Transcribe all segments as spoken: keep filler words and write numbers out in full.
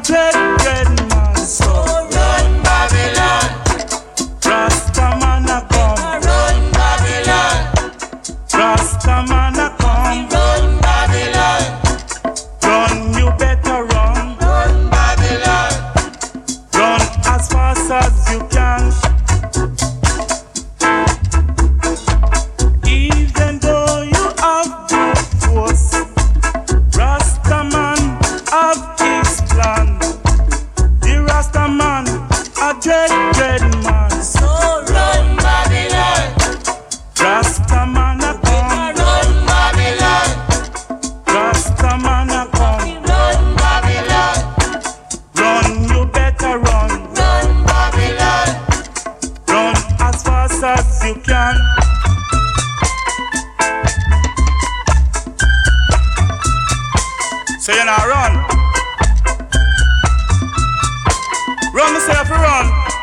dread, dread man. So run Babylon. Rastaman a come. Run Babylon. Rastaman a come. Run Babylon. Run, you better run. Run Babylon. Run as fast as you can. Even though you have brute force, Rastaman have his plan. The Rastaman a dread, dread man. So run Babylon. Rastaman a come. Run Babylon. Rastaman a come. Run Babylon. Run, you better run. Run Babylon. Run as fast as you can. So you not run. Run yourself, run.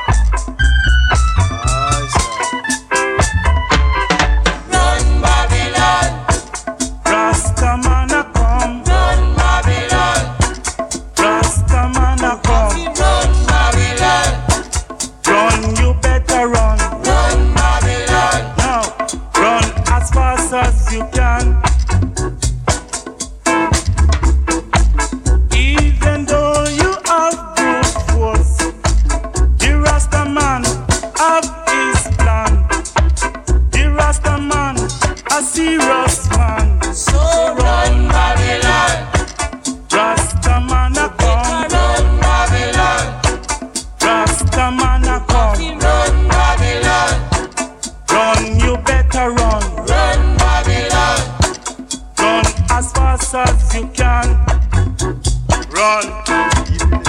Run Babylon. Rastaman a come. Run Babylon. Rastaman a come. Run Babylon. Run, you better run. Run Babylon. Now, run as fast as you can. Even though you have brute force, the Rastaman have his plan. The Rastaman a serious man. So run Babylon. Rastaman a come. Run Babylon. Rastaman a come. Run Babylon. Run, you better run. Run Babylon. Run as fast as you can. Run.